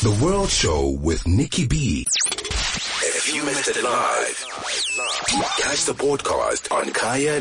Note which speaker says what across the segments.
Speaker 1: The World Show with Nikki B. If you missed it live, catch the podcast on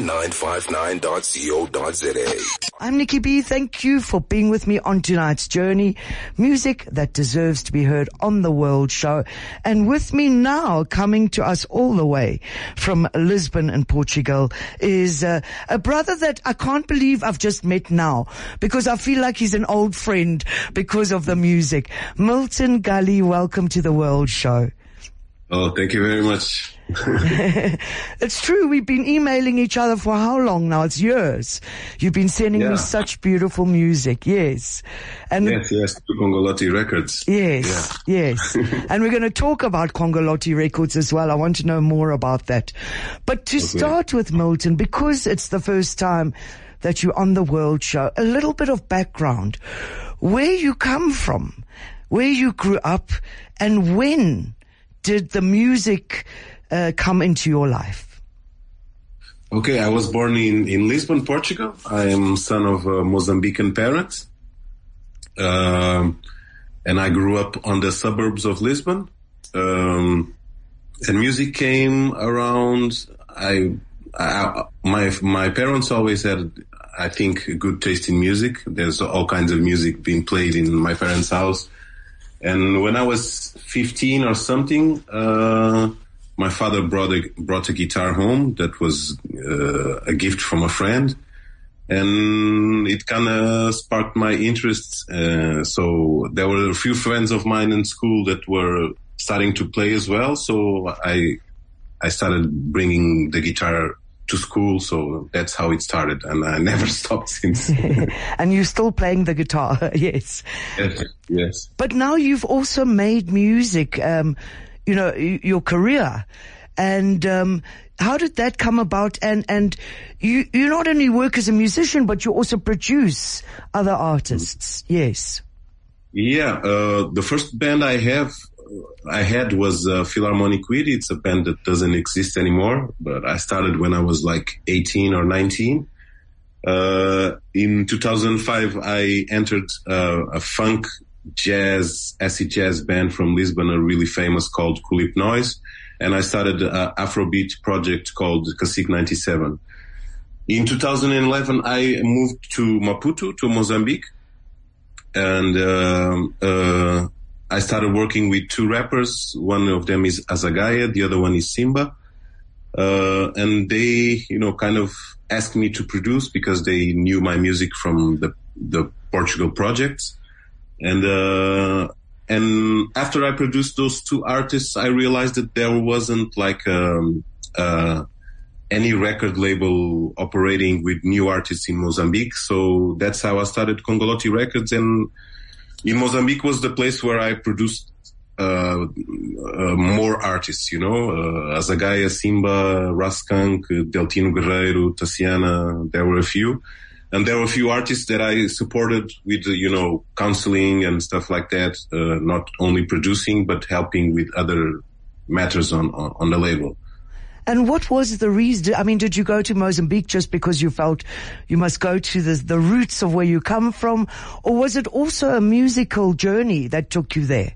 Speaker 1: kaya959.co.za.
Speaker 2: I'm Nikki B. Thank you for being with me on tonight's journey. Music that deserves to be heard on The World Show. And with me now, coming to us all the way from Lisbon in Portugal, is a brother that I can't believe I've just met now, because I feel like he's an old friend because of the music. Milton Gully, welcome to The World Show.
Speaker 3: Oh, thank you very much.
Speaker 2: It's true. We've been emailing each other for how long now? It's years. You've been sending me such beautiful music. Yes. And
Speaker 3: yes, to Congolotti Records.
Speaker 2: Yes, yes. And we're going to talk about Congolotti Records as well. I want to know more about that. But to start with, Milton, because it's the first time that you're on the World Show, a little bit of background. Where you come from, where you grew up, and when did the music come into your life?
Speaker 3: Okay, I was born in Lisbon, Portugal. I am son of Mozambican parents. And I grew up on the suburbs of Lisbon. And music came around. My parents always had, I think, a good taste in music. There's all kinds of music being played in my parents' house. And when I was 15 or something, my father brought a guitar home that was a gift from a friend, and it kind of sparked my interest. So there were a few friends of mine in school that were starting to play as well. So I started bringing the guitar to school, so that's how it started, and I never stopped since.
Speaker 2: And you're still playing the guitar, yes.
Speaker 3: Yes.
Speaker 2: But now you've also made music, your career. And how did that come about? And you not only work as a musician, but you also produce other artists. Yes.
Speaker 3: Yeah, the first band I had was Philharmonic Weedy. It's a band that doesn't exist anymore, but I started when I was like 18 or 19. In 2005, I entered a funk jazz, acid jazz band from Lisbon, a really famous called Kulip Noise, and I started an Afrobeat project called Cacique 97. In 2011, I moved to Maputo, to Mozambique, and I started working with two rappers. One of them is Azagaya, the other one is Simba. And they, kind of asked me to produce because they knew my music from the Portugal projects. And after I produced those two artists, I realized that there wasn't like, any record label operating with new artists in Mozambique. So that's how I started Congolotti Records, and in Mozambique was the place where I produced more artists, Azagaya, Simba, Raskunk, Deltino Guerreiro, Tassiana. There were a few. And there were a few artists that I supported with, counseling and stuff like that, not only producing, but helping with other matters on the label.
Speaker 2: And what was the reason? I mean, did you go to Mozambique just because you felt you must go to the roots of where you come from? Or was it also a musical journey that took you there?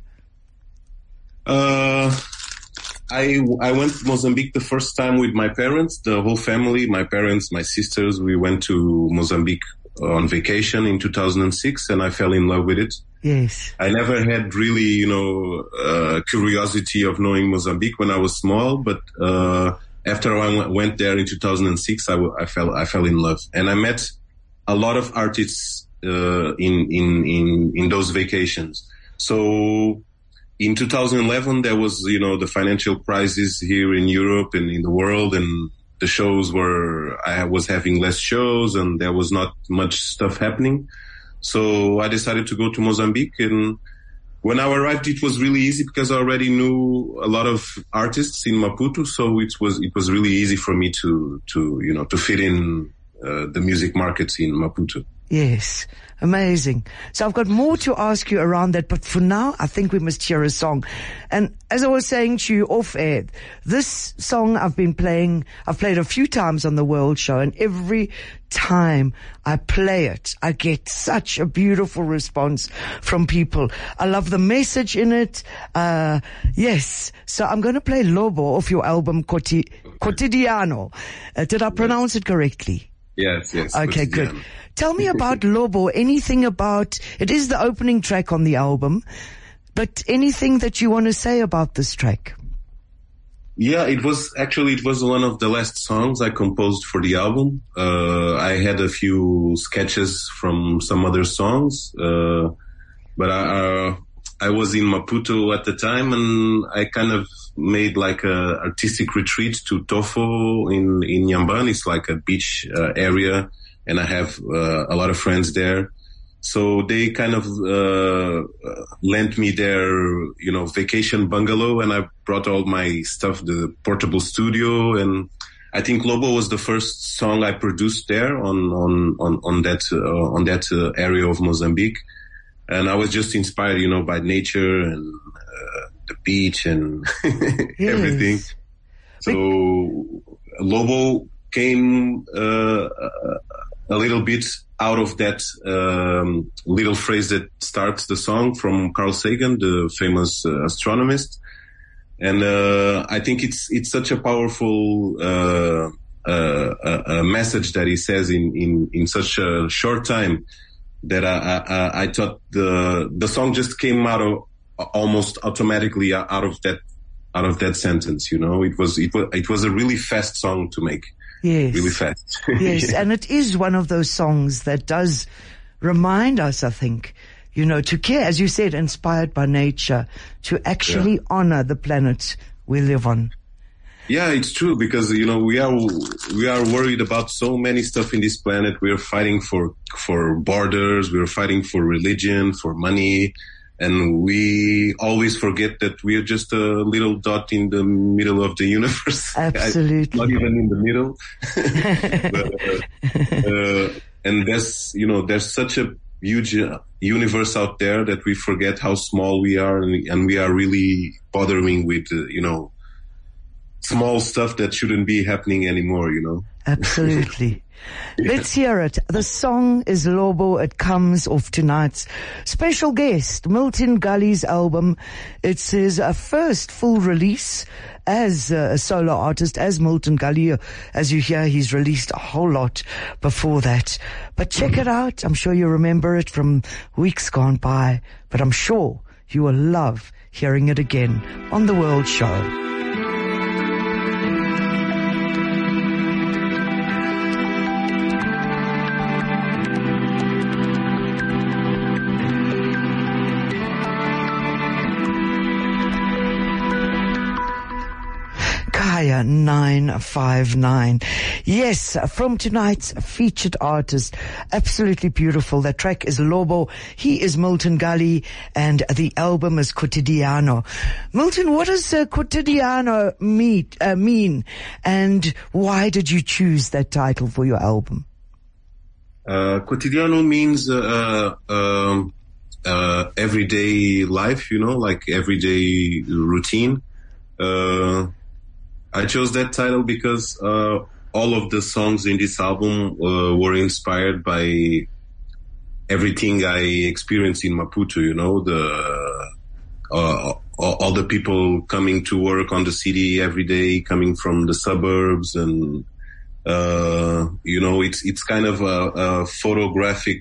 Speaker 3: I went to Mozambique the first time with my parents, the whole family, my parents, my sisters. We went to Mozambique on vacation in 2006, and I fell in love with it.
Speaker 2: Yes.
Speaker 3: I never had really, curiosity of knowing Mozambique when I was small, but after I went there in 2006, I fell in love, and I met a lot of artists in those vacations. So in 2011, there was, the financial crisis here in Europe and in the world, and the shows I was having less shows and there was not much stuff happening. So I decided to go to Mozambique, and when I arrived, it was really easy because I already knew a lot of artists in Maputo. So it was really easy for me to fit in, the music markets in Maputo.
Speaker 2: Yes. Amazing. So I've got more to ask you around that, but for now, I think we must hear a song. And as I was saying to you off air, this song I've played a few times on the World Show, and every time I play it, I get such a beautiful response from people. I love the message in it. Yes. So I'm going to play Lobo off your album Cotidiano. Did I pronounce it correctly?
Speaker 3: Yes.
Speaker 2: Okay, good. Tell me about Lobo, anything about, it is the opening track on the album, but anything that you want to say about this track?
Speaker 3: Yeah, it was one of the last songs I composed for the album. I had a few sketches from some other songs, but I was in Maputo at the time, and I kind of made like a artistic retreat to Tofo in Inhambane. It's like a beach area, and I have a lot of friends there. So they kind of lent me their, vacation bungalow, and I brought all my stuff, the portable studio, and I think Lobo was the first song I produced there on that area of Mozambique. And I was just inspired, by nature and the beach and everything. So Lobo came a little bit out of that little phrase that starts the song from Carl Sagan, the famous astronomist. And I think it's such a powerful message that he says in such a short time, that I thought the song just came out of almost automatically out of that sentence. It was a really fast song to make.
Speaker 2: Yes.
Speaker 3: Really fast.
Speaker 2: Yes.
Speaker 3: Yeah.
Speaker 2: And it is one of those songs that does remind us, I think, to care, as you said, inspired by nature, to actually honor the planet we live on.
Speaker 3: Yeah, it's true, because, we are worried about so many stuff in this planet. We are fighting for borders. We are fighting for religion, for money. And we always forget that we are just a little dot in the middle of the universe.
Speaker 2: Absolutely.
Speaker 3: Not even in the middle. But, and there's such a huge universe out there that we forget how small we are, and we are really bothering with, small stuff that shouldn't be happening anymore,
Speaker 2: Absolutely. Let's hear it. The song is Lobo. It comes off tonight's special guest, Milton Gully's album. It's his first full release as a solo artist, as Milton Gully. As you hear, he's released a whole lot before that. But check it out. I'm sure you remember it from weeks gone by, but I'm sure you will love hearing it again on The World Show. Kaya 959. Yes, from tonight's featured artist. Absolutely beautiful. That track is Lobo. He is Milton Gully, and the album is Cotidiano. Milton, what does Cotidiano mean, and why did you choose that title for your album?
Speaker 3: Cotidiano means everyday life, like everyday routine. I chose that title because all of the songs in this album were inspired by everything I experienced in Maputo. All the people coming to work on the city every day, coming from the suburbs, and it's kind of a photographic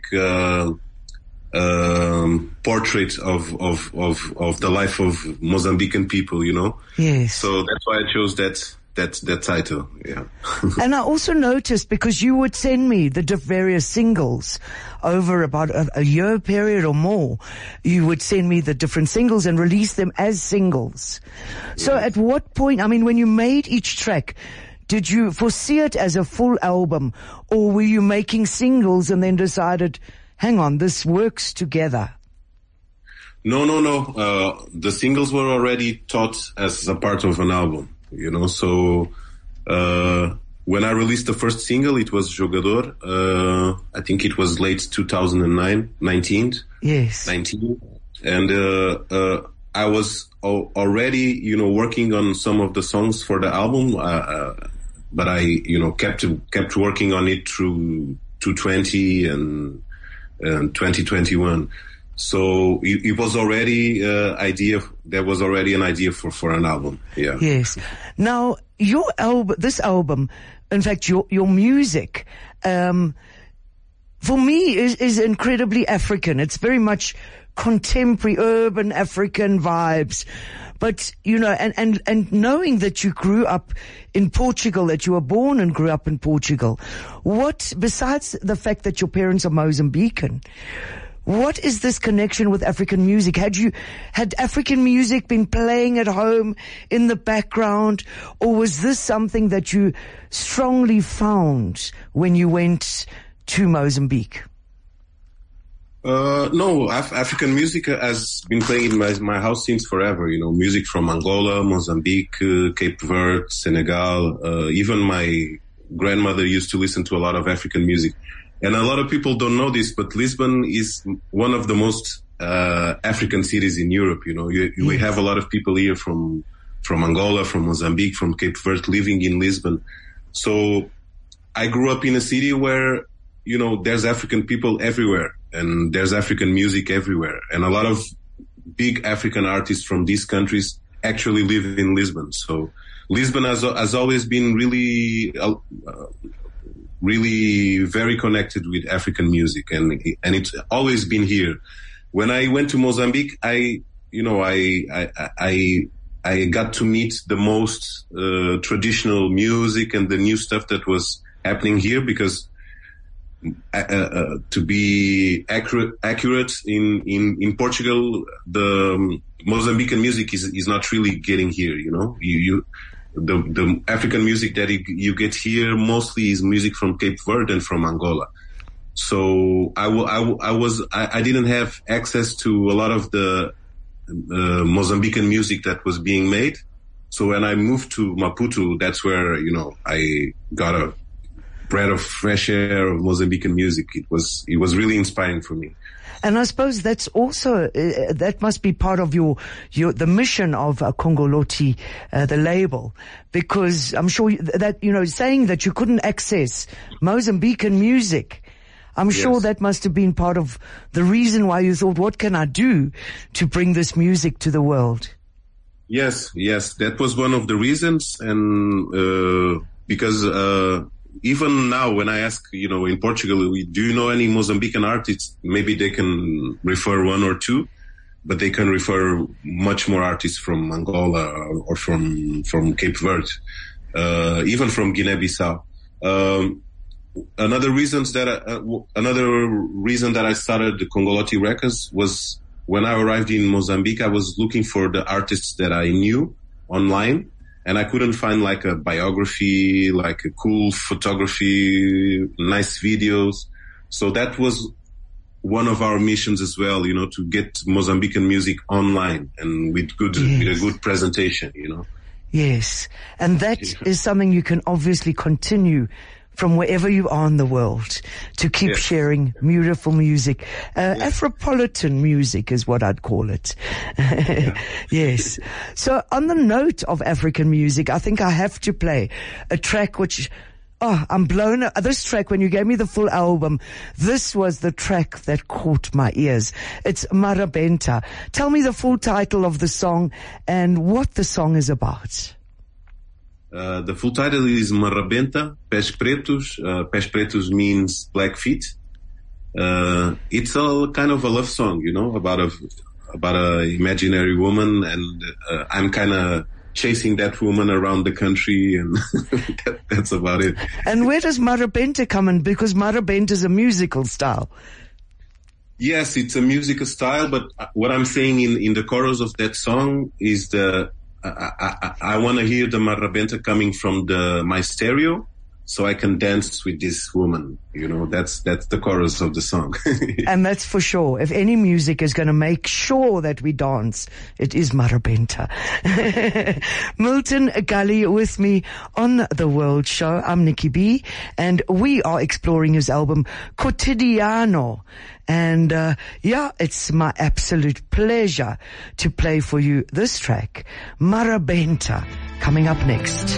Speaker 3: portrait of the life of Mozambican people,
Speaker 2: Yes.
Speaker 3: So that's why I chose that title. Yeah.
Speaker 2: And I also noticed, because you would send me the various singles over about a year period or more, you would send me the different singles and release them as singles. So at what point, when you made each track, did you foresee it as a full album, or were you making singles and then decided, hang on, this works together?
Speaker 3: No. The singles were already thought as a part of an album, so when I released the first single, it was Jogador. I think it was late 2019.
Speaker 2: Yes.
Speaker 3: 19. And I was already, working on some of the songs for the album, but I, kept working on it through 2020 and 2021. So it was already there was already an idea for an album. Yeah.
Speaker 2: Yes. Now, this album, in fact, your music, for me is incredibly African. It's very much contemporary, urban African vibes. But, and knowing that you grew up in Portugal, that you were born and grew up in Portugal, besides the fact that your parents are Mozambican, what is this connection with African music? Had African music been playing at home in the background, or was this something that you strongly found when you went to Mozambique?
Speaker 3: No, African music has been playing in my house since forever. Music from Angola, Mozambique, Cape Verde, Senegal. Even my grandmother used to listen to a lot of African music. And a lot of people don't know this, but Lisbon is one of the most African cities in Europe. We have a lot of people here from Angola, from Mozambique, from Cape Verde living in Lisbon. So I grew up in a city where, there's African people everywhere and there's African music everywhere. And a lot of big African artists from these countries actually live in Lisbon. So Lisbon has always been really very connected with African music, and it's always been here. When I went to Mozambique, I got to meet the most traditional music and the new stuff that was happening here, because to be accurate in Portugal, the Mozambican music is not really getting here. The African music that you get here mostly is music from Cape Verde and from Angola. So I didn't have access to a lot of the Mozambican music that was being made. So when I moved to Maputo, that's where, I got a breath of fresh air of Mozambican music. It was really inspiring for me.
Speaker 2: And I suppose that's also, that must be part of the mission of Congoloti, the label, because I'm sure that, saying that you couldn't access Mozambican music, I'm sure that must have been part of the reason why you thought, what can I do to bring this music to the world?
Speaker 3: Yes, that was one of the reasons. And, because, even now, when I ask, in Portugal, do you know any Mozambican artists? Maybe they can refer one or two, but they can refer much more artists from Angola or from Cape Verde, even from Guinea-Bissau. Another reason that I started the Congoloti Records was when I arrived in Mozambique. I was looking for the artists that I knew online. And I couldn't find like a biography, like a cool photography, nice videos. So that was one of our missions as well, to get Mozambican music online and with a good presentation,
Speaker 2: Yes. And that is something you can obviously continue from wherever you are in the world to keep sharing beautiful music. Afropolitan music is what I'd call it. Yes. So on the note of African music, I think I have to play a track which, I'm blown. This track, when you gave me the full album, this was the track that caught my ears. It's Marabenta. Tell me the full title of the song and what the song is about.
Speaker 3: The full title is Marabenta, Pés Pretos. Pés Pretos means black feet. It's a kind of a love song, about a imaginary woman, and I'm kind of chasing that woman around the country, and that's about it.
Speaker 2: And where does Marabenta come in? Because Marabenta is a musical style.
Speaker 3: Yes, it's a musical style, but what I'm saying in the chorus of that song is I want to hear the Marabenta coming from my stereo, so I can dance with this woman. You know, that's the chorus of the song.
Speaker 2: And that's for sure. If any music is going to make sure that we dance, it is Marabenta. Milton Gully with me on The World Show. I'm Nikki B, and we are exploring his album Cotidiano. And it's my absolute pleasure to play for you this track, Marabenta, coming up next.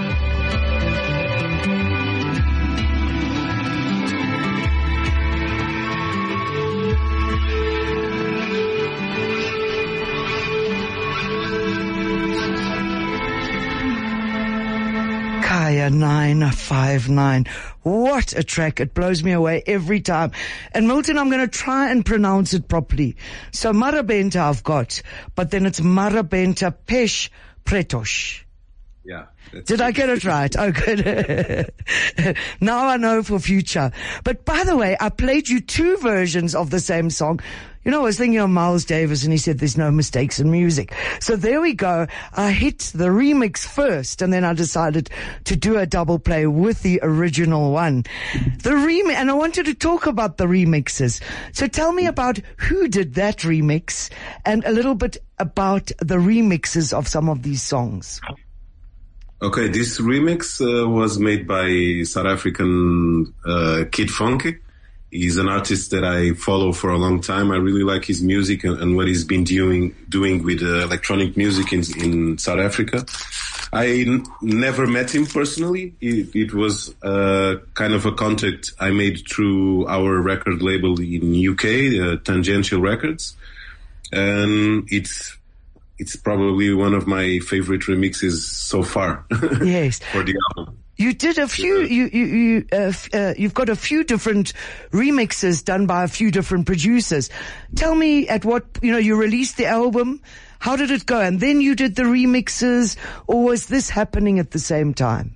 Speaker 2: Kaya 959. What a track. It blows me away every time. And Milton, I'm going to try and pronounce it properly. So Marabenta I've got, but then it's Marabenta Pesh Pretos.
Speaker 3: Yeah.
Speaker 2: Did I get it right? Oh, good. Now I know for future. But by the way, I played you two versions of the same song. You know, I was thinking of Miles Davis, and he said there's no mistakes in music. So there we go. I hit the remix first, and then I decided to do a double play with the original one. And I wanted to talk about the remixes. So tell me about who did that remix, and a little bit about the remixes of some of these songs.
Speaker 3: Okay, this remix was made by South African Kid Funky. He's an artist that I follow for a long time. I really like his music and what he's been doing with electronic music in South Africa. I never met him personally. It was kind of a contact I made through our record label in UK, Tangential Records. And it's probably one of my favorite remixes so far.
Speaker 2: Yes.
Speaker 3: For the album.
Speaker 2: You did a few, you've got a few different remixes done by a few different producers. Tell me you released the album. How did it go? And then you did the remixes, or was this happening at the same time?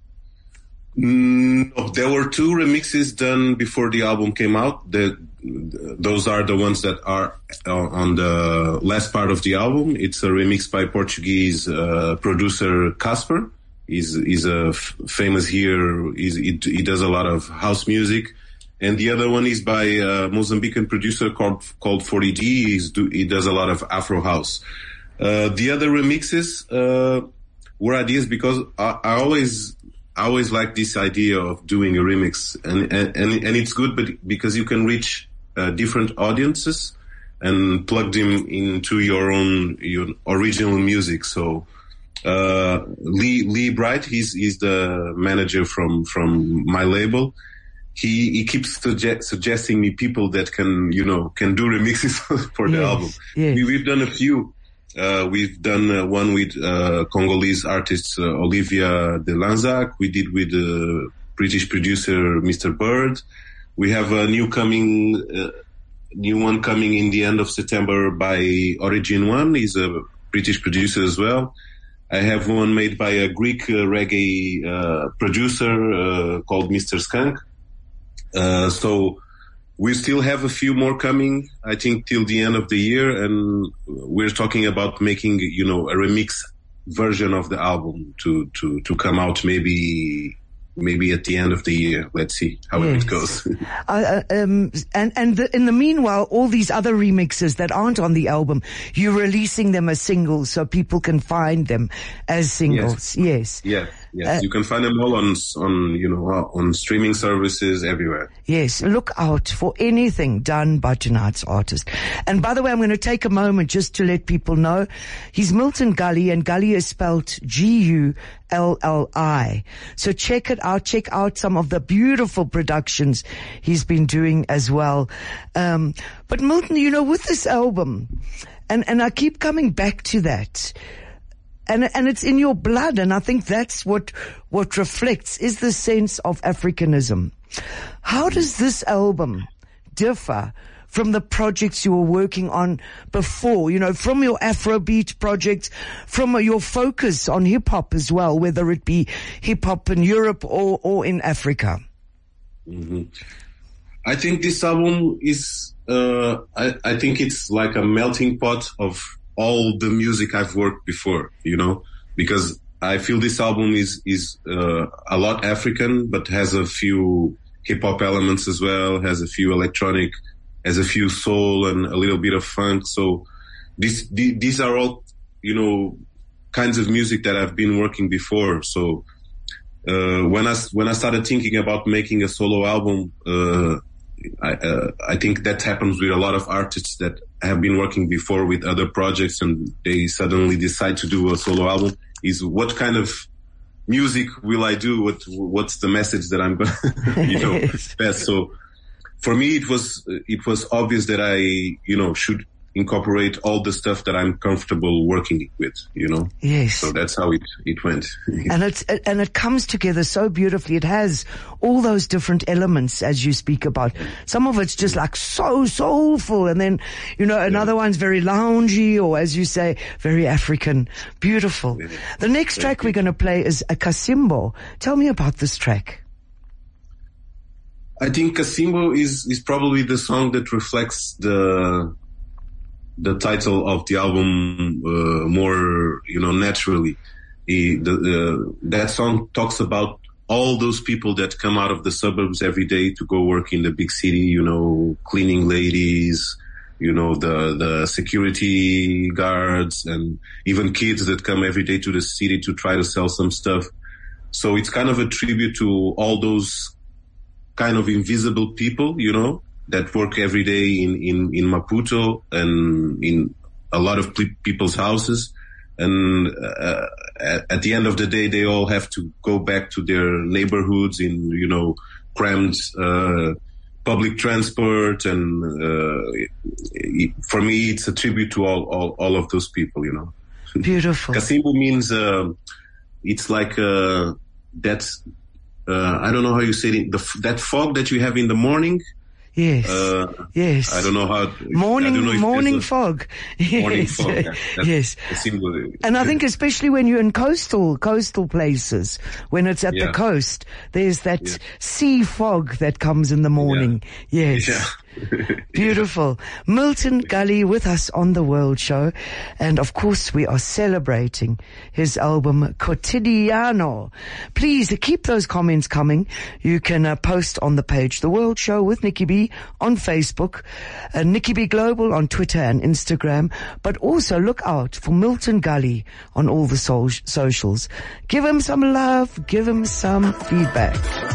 Speaker 3: No, there were two remixes done before the album came out. Those are the ones that are on the last part of the album. It's a remix by Portuguese producer Casper. He's a famous here. He does a lot of house music. And the other one is by a Mozambican producer called 40D. He does a lot of Afro house. The other remixes were ideas because I always like this idea of doing a remix, and it's good, but because you can reach different audiences and plug them into your original music. So Lee Bright, he's the manager from my label. He keeps suggesting me people that can do remixes for the album.
Speaker 2: Yes.
Speaker 3: We've done a few. We've done one with Congolese artist Olivia de Lanzac. We did with British producer Mr. Bird. We have a new one coming in the end of September by Origin One. He's a British producer as well. I have one made by a Greek reggae producer called Mr. Skunk. So we still have a few more coming, I think, till the end of the year, and we're talking about making, a remix version of the album to come out maybe at the end of the year. Let's see how it goes.
Speaker 2: In the meanwhile, all these other remixes that aren't on the album, you're releasing them as singles so people can find them as singles. Yes.
Speaker 3: Yes. You can find them all on streaming services everywhere.
Speaker 2: Yes. Look out for anything done by tonight's artist. And by the way, I'm going to take a moment just to let people know he's Milton Gully, and Gully is spelled Gulli. So check it out. Check out some of the beautiful productions he's been doing as well. But Milton, with this album, and I keep coming back to that, and it's in your blood, and I think that's what reflects is the sense of Africanism. How does this album differ from the projects you were working on before, from your Afrobeat projects, from your focus on hip hop as well, whether it be hip hop in Europe or in Africa?
Speaker 3: Mm-hmm. I think this album is, I think it's like a melting pot of all the music I've worked before, because I feel this album is a lot African, but has a few hip hop elements as well, has a few electronic, has a few soul and a little bit of funk. So these are all, you know, kinds of music that I've been working before. So when I started thinking about making a solo album, I think that happens with a lot of artists that have been working before with other projects and they suddenly decide to do a solo album. Is what kind of music will I do? What's the message that I'm going to, pass? So for me, it was obvious that I, should incorporate all the stuff that I'm comfortable working with,
Speaker 2: Yes.
Speaker 3: So that's how it went.
Speaker 2: And it comes together so beautifully. It has all those different elements as you speak about. Some of it's just like so soulful. And then, another one's very loungy or as you say, very African. Beautiful. The next track we're going to play is a Kasimbo. Tell me about this track.
Speaker 3: I think Kasimbo is probably the song that reflects the title of the album more, naturally. That song talks about all those people that come out of the suburbs every day to go work in the big city, cleaning ladies, the security guards and even kids that come every day to the city to try to sell some stuff. So it's kind of a tribute to all those kind of invisible people, that work every day in Maputo and in a lot of people's houses. And at the end of the day, they all have to go back to their neighborhoods in, crammed public transport. And for me, it's a tribute to all of those people,
Speaker 2: Beautiful.
Speaker 3: Kasimbo means it's like that's I don't know how you say it. That fog that you have in the morning.
Speaker 2: Yes. Yes.
Speaker 3: I don't know how.
Speaker 2: Morning fog. Yes.
Speaker 3: Morning fog. Yeah,
Speaker 2: yes. And I think especially when you're in coastal places, when it's at the coast, there's that sea fog that comes in the morning. Yeah. Yes. Yeah. Beautiful. Milton Gully with us on the World Show. And of course we are celebrating his album Cotidiano. Please keep those comments coming. You can post on the page The World Show with Nikki B on Facebook, Nikki B Global on Twitter and Instagram, but also look out for Milton Gully on all the socials. Give him some love, give him some feedback.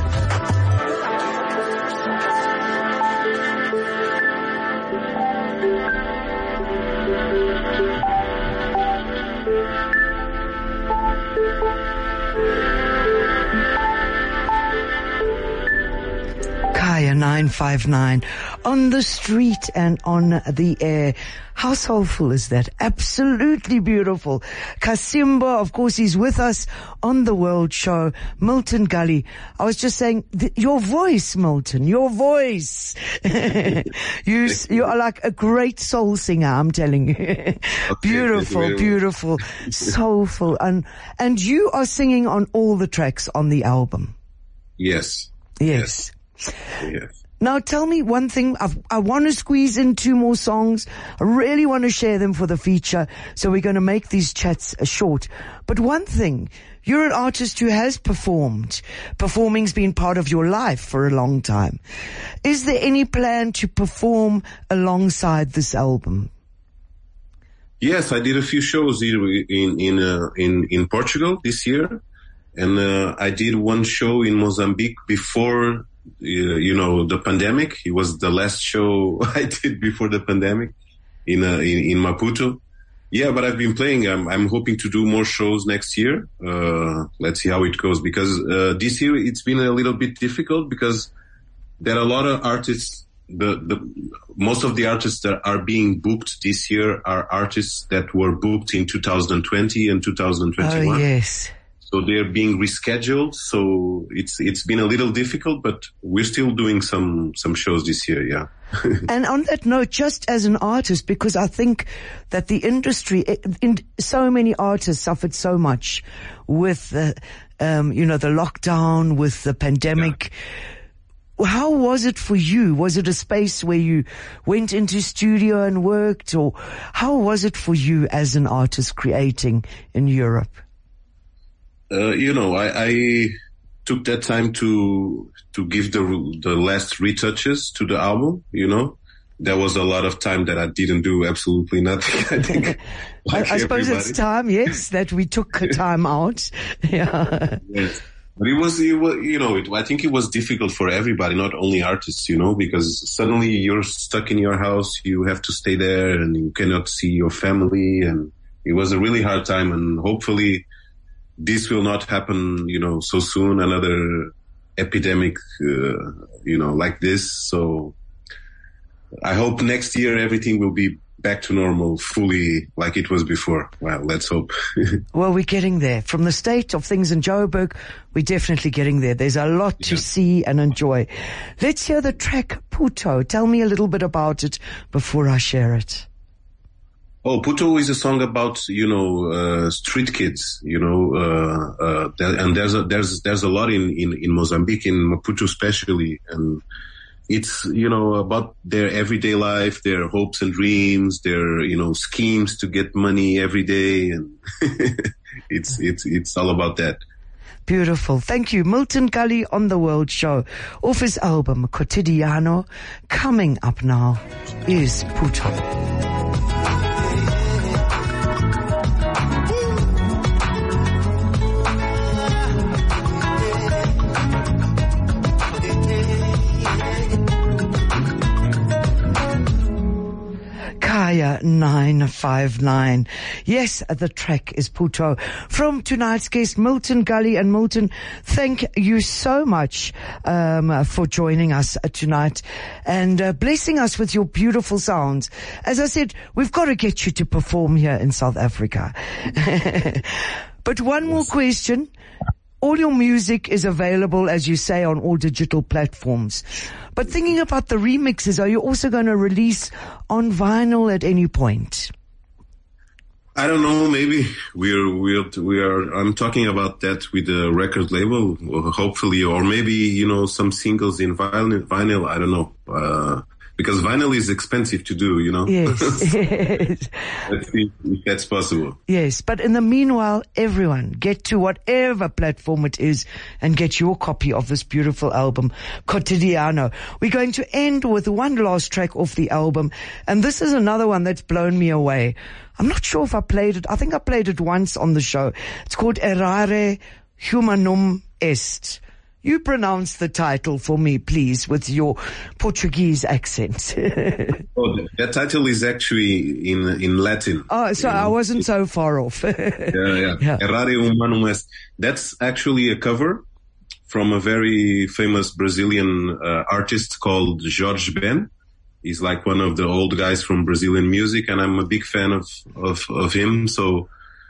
Speaker 2: Kaya 959 on the street and on the air. How soulful is that? Absolutely beautiful. Kasimbo, of course, he's with us on the World Show. Milton Gully. I was just saying, your voice, Milton, your voice. You are like a great soul singer, I'm telling you. Okay, beautiful, soulful. And you are singing on all the tracks on the album.
Speaker 3: Yes.
Speaker 2: Yes. Now tell me one thing. I want to squeeze in 2 more songs. I really want to share them for the feature. So we're going to make these chats short. But one thing, you're an artist who has performed. Performing's been part of your life for a long time. Is there any plan to perform alongside this album?
Speaker 3: Yes, I did a few shows in Portugal this year. And I did one show in Mozambique before the pandemic. It was the last show I did before the pandemic in Maputo. Yeah, but I've been playing. I'm hoping to do more shows next year. Let's see how it goes, because this year it's been a little bit difficult because there are a lot of artists. Most of the artists that are being booked this year are artists that were booked in 2020 and 2021.
Speaker 2: Oh, yes.
Speaker 3: So they're being rescheduled. So it's been a little difficult, but we're still doing some shows this year. Yeah.
Speaker 2: And on that note, just as an artist, because I think that the industry, so many artists suffered so much with the lockdown, with the pandemic. Yeah. How was it for you? Was it a space where you went into studio and worked, or how was it for you as an artist creating in Europe?
Speaker 3: I took that time to give the last retouches to the album, There was a lot of time that I didn't do absolutely nothing, I think.
Speaker 2: I suppose it's time, yes, that we took time out. Yeah.
Speaker 3: Yes. But I think it was difficult for everybody, not only artists, because suddenly you're stuck in your house, you have to stay there and you cannot see your family, and it was a really hard time, and hopefully this will not happen, so soon, another epidemic, like this. So I hope next year everything will be back to normal fully like it was before. Well, let's hope.
Speaker 2: Well, we're getting there. From the state of things in Joburg, we're definitely getting there. There's a lot to see and enjoy. Let's hear the track Puto. Tell me a little bit about it before I share it.
Speaker 3: Oh, Puto is a song about, street kids, and there's a lot in Mozambique, in Maputo especially, and it's, about their everyday life, their hopes and dreams, their, schemes to get money every day. And it's all about that.
Speaker 2: Beautiful. Thank you. Milton Gully on the World Show. Off his album, Quotidiano. Coming up now is Puto. Kaya 959. Yes, the track is Puto. From tonight's guest, Milton Gully. And Milton, thank you so much for joining us tonight and blessing us with your beautiful sounds. As I said, we've got to get you to perform here in South Africa. But one more question. All your music is available, as you say, on all digital platforms. But thinking about the remixes, are you also going to release on vinyl at any point?
Speaker 3: I don't know. Maybe we are. I'm talking about that with the record label, hopefully, or maybe some singles in vinyl. I don't know. Because vinyl is expensive to do,
Speaker 2: Yes.
Speaker 3: Let's see if that's possible.
Speaker 2: Yes, but in the meanwhile, everyone, get to whatever platform it is and get your copy of this beautiful album, Quotidiano. We're going to end with one last track off the album, and this is another one that's blown me away. I'm not sure if I played it. I think I played it once on the show. It's called Errare Humanum Est. You pronounce the title for me, please, with your Portuguese accent.
Speaker 3: That title is actually in Latin.
Speaker 2: Oh, so I wasn't so far off.
Speaker 3: Yeah. Errare Humanum Est. That's actually a cover from a very famous Brazilian artist called Jorge Ben. He's like one of the old guys from Brazilian music, and I'm a big fan of him. So,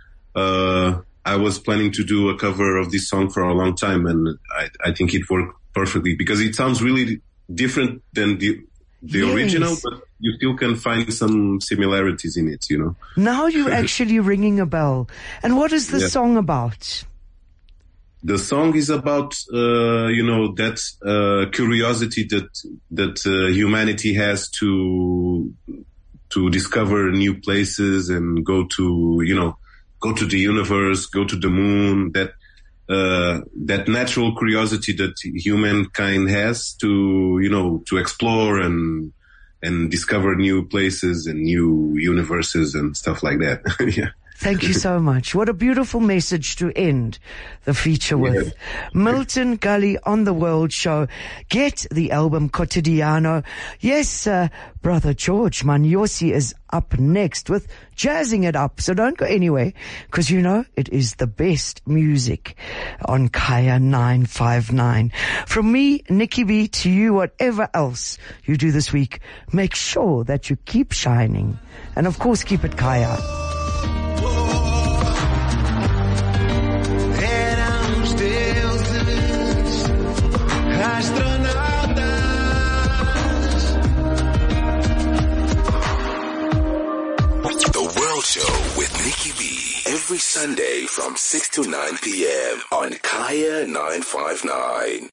Speaker 3: I was planning to do a cover of this song for a long time, and I think it worked perfectly because it sounds really different than the original, but you still can find some similarities in it, Now
Speaker 2: you're actually ringing a bell. And what is the song about?
Speaker 3: The song is about, that curiosity that humanity has to discover new places and go to the universe, go to the moon, that natural curiosity that humankind has to explore and discover new places and new universes and stuff like that. Yeah.
Speaker 2: Thank you so much. What a beautiful message to end the feature with. Yeah. Milton Gully on the World Show. Get the album Quotidiano. Yes, Brother George Manyosi is up next with Jazzing It Up. So don't go anywhere, because it is the best music on Kaya 959. From me, Nikki B, to you, whatever else you do this week, make sure that you keep shining. And of course, keep it Kaya.
Speaker 1: The World Show with Nikki B. Every Sunday from 6 to 9 p.m. on Kaya 959.